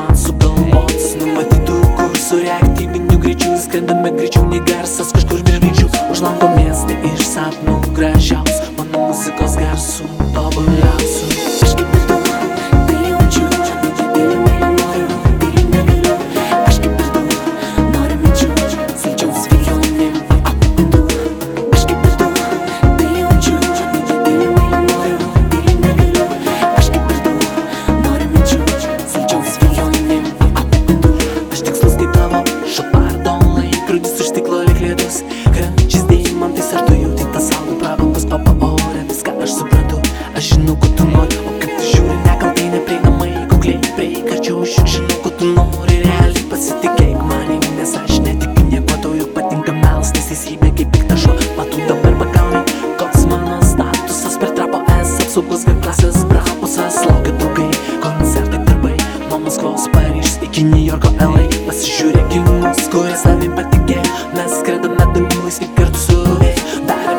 man sugalvotas, numatytų kursų reaktyvinių greičių, skrendame greičiau nei garsas kažkur virš žvaigždžių. Už lango miestai iš sapnų gražiaus, mano muzikos garsų tobuliausių. Aš kaip ir tu, tai jaučiu, myliu, myliu, noriu, myliu, negaliu. Aš kaip ir tu, noriu minčių, saldžiau svajonė apie tu. Aš kaip ir tu, tai jaučiu, myliu, myliu, noriu, myliu, negaliu. Aš kaip ir tu, noriu minčių, saldžiau svajonė apie tu. Aš tikslus kaip tavo šopardo laikrodis už stiklo lyg lietus, krenčiais deimantais. Ar tu jauti tą saldų prabangos kvapą ore? Viską aš suprantu, aš žinau, ko tu nori. O kaip tu žiūri nekaltai, neprieinamai, kukliai prieik arčiau, aš juk žinau, ko tu nori. Realiai pasitikėk manimi, nes aš netikiu nieko, tau juk patinka melas, neteisybė kaip piktas šuo. Matau dabar pagauni, koks mano statusas per trapo S apsaugos klasės brapusas. Laukia draugai, koncertai, darbai, nuo Maskvos Paryžius iki Niujorko LA. Pasižiūrėk į mus, kurie savim patikėjo, mes skredame dangu laisvi kartu su vėju. Dar